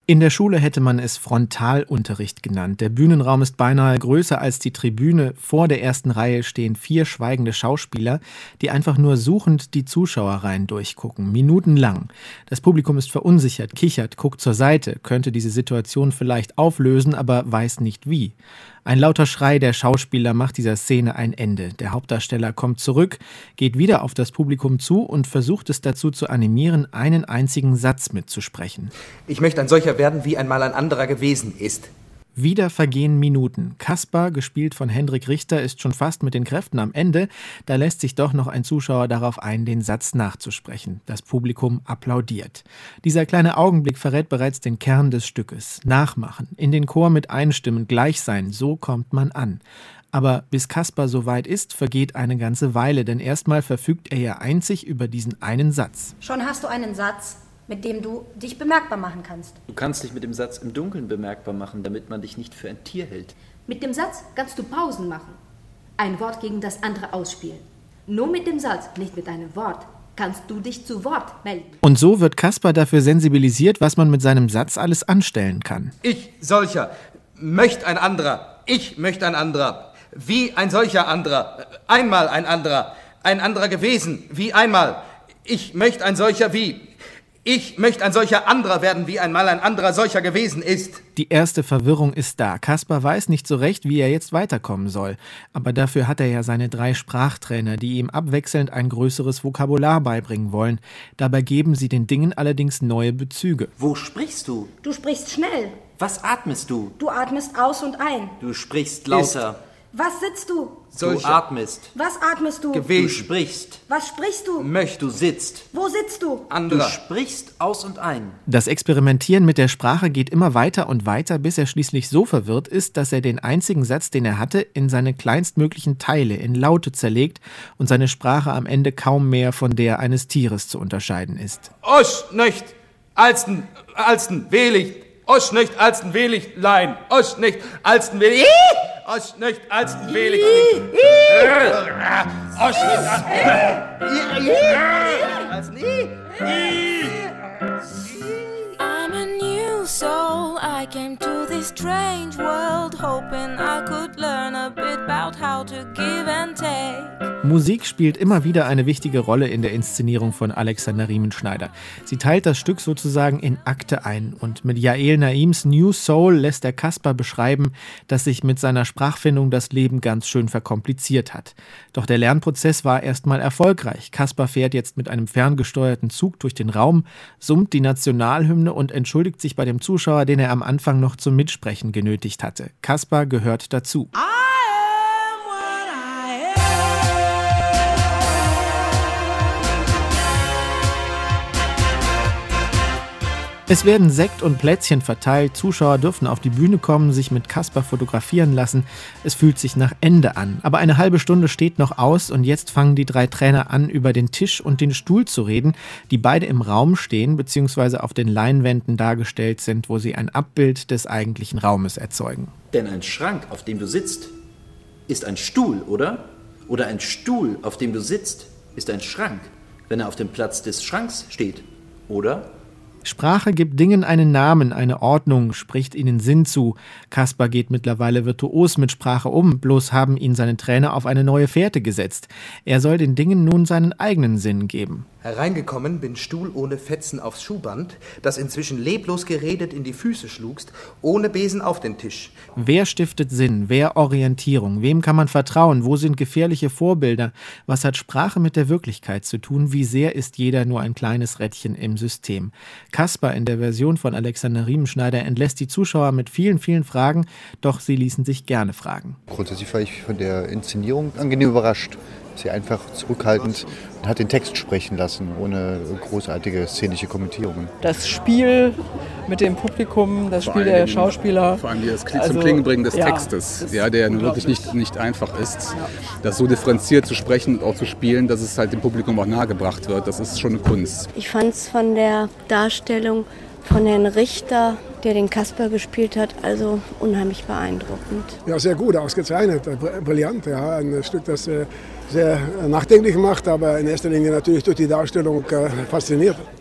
In der Schule hätte man es Frontalunterricht genannt. Der Bühnenraum ist beinahe größer als die Tribüne. Vor der ersten Reihe stehen 4 schweigende Schauspieler, die einfach nur suchend die Zuschauerreihen durchgucken, minutenlang. Das Publikum ist verunsichert, kichert, guckt zur Seite, könnte diese Situation vielleicht auflösen, aber weiß nicht wie. Ein lauter Schrei der Schauspieler macht dieser Szene ein Ende. Der Hauptdarsteller kommt zurück, geht wieder auf das Publikum zu und versucht es dazu zu animieren, einen einzigen Satz mitzusprechen. Ich möchte ein solcher werden, wie einmal ein anderer gewesen ist. Wieder vergehen Minuten. Kaspar, gespielt von Hendrik Richter, ist schon fast mit den Kräften am Ende. Da lässt sich doch noch ein Zuschauer darauf ein, den Satz nachzusprechen. Das Publikum applaudiert. Dieser kleine Augenblick verrät bereits den Kern des Stückes. Nachmachen, in den Chor mit einstimmen, gleich sein, so kommt man an. Aber bis Kaspar soweit ist, vergeht eine ganze Weile, denn erstmal verfügt er ja einzig über diesen einen Satz. Schon hast du einen Satz, mit dem du dich bemerkbar machen kannst. Du kannst dich mit dem Satz im Dunkeln bemerkbar machen, damit man dich nicht für ein Tier hält. Mit dem Satz kannst du Pausen machen. Ein Wort gegen das andere ausspielen. Nur mit dem Satz, nicht mit einem Wort, kannst du dich zu Wort melden. Und so wird Kaspar dafür sensibilisiert, was man mit seinem Satz alles anstellen kann. Ich solcher, möcht ein anderer, ich möchte ein anderer, wie ein solcher anderer, einmal ein anderer gewesen, wie einmal, ich möchte ein solcher wie... Ich möchte ein solcher anderer werden, wie einmal ein anderer solcher gewesen ist. Die erste Verwirrung ist da. Kaspar weiß nicht so recht, wie er jetzt weiterkommen soll. Aber dafür hat er ja seine 3 Sprachtrainer, die ihm abwechselnd ein größeres Vokabular beibringen wollen. Dabei geben sie den Dingen allerdings neue Bezüge. Wo sprichst du? Du sprichst schnell. Was atmest du? Du atmest aus und ein. Du sprichst lauter. Was sitzt du? Du atmest. Was atmest du? Du sprichst. Was sprichst du? Du sitzt. Wo sitzt du? Anderer. Du sprichst aus und ein. Das Experimentieren mit der Sprache geht immer weiter und weiter, bis er schließlich so verwirrt ist, dass er den einzigen Satz, den er hatte, in seine kleinstmöglichen Teile, in Laute zerlegt und seine Sprache am Ende kaum mehr von der eines Tieres zu unterscheiden ist. Osch nicht, alsten, welig, osch nicht, alsten, welig, lein, osch nicht, alsten, welig, osch nicht, alsten, welig, osch nicht, I'm a new soul, I came to this strange world, hoping I could learn a bit about how to give and take. Musik spielt immer wieder eine wichtige Rolle in der Inszenierung von Alexander Riemenschneider. Sie teilt das Stück sozusagen in Akte ein und mit Yael Naims New Soul lässt der Kaspar beschreiben, dass sich mit seiner Sprachfindung das Leben ganz schön verkompliziert hat. Doch der Lernprozess war erstmal erfolgreich. Kaspar fährt jetzt mit einem ferngesteuerten Zug durch den Raum, summt die Nationalhymne und entschuldigt sich bei dem Zuschauer, den er am Anfang noch zum Mitsprechen genötigt hatte. Kaspar gehört dazu. Es werden Sekt und Plätzchen verteilt, Zuschauer dürfen auf die Bühne kommen, sich mit Kaspar fotografieren lassen. Es fühlt sich nach Ende an. Aber eine halbe Stunde steht noch aus und jetzt fangen die 3 Trainer an, über den Tisch und den Stuhl zu reden, die beide im Raum stehen bzw. auf den Leinwänden dargestellt sind, wo sie ein Abbild des eigentlichen Raumes erzeugen. Denn ein Schrank, auf dem du sitzt, ist ein Stuhl, oder? Oder ein Stuhl, auf dem du sitzt, ist ein Schrank, wenn er auf dem Platz des Schranks steht, oder? Sprache gibt Dingen einen Namen, eine Ordnung, spricht ihnen Sinn zu. Kaspar geht mittlerweile virtuos mit Sprache um, bloß haben ihn seine Trainer auf eine neue Fährte gesetzt. Er soll den Dingen nun seinen eigenen Sinn geben. Hereingekommen bin Stuhl ohne Fetzen aufs Schuhband, das inzwischen leblos geredet in die Füße schlugst, ohne Besen auf den Tisch. Wer stiftet Sinn? Wer Orientierung? Wem kann man vertrauen? Wo sind gefährliche Vorbilder? Was hat Sprache mit der Wirklichkeit zu tun? Wie sehr ist jeder nur ein kleines Rädchen im System? Kaspar in der Version von Alexander Riemenschneider entlässt die Zuschauer mit vielen, vielen Fragen, doch sie ließen sich gerne fragen. Grundsätzlich war ich von der Inszenierung angenehm überrascht. Sie einfach zurückhaltend und hat den Text sprechen lassen, ohne großartige szenische Kommentierungen. Das Spiel mit dem Publikum, das Spiel der Schauspieler. Vor allem das zum Klingen bringen des Textes, der nun wirklich nicht einfach ist. Das so differenziert zu sprechen und auch zu spielen, dass es halt dem Publikum auch nahegebracht wird, das ist schon eine Kunst. Ich fand es von der Darstellung von Herrn Richter, der den Kaspar gespielt hat, also unheimlich beeindruckend. Ja, sehr gut, ausgezeichnet, brillant. Ja. Ein Stück, das sehr nachdenklich macht, aber in erster Linie natürlich durch die Darstellung fasziniert.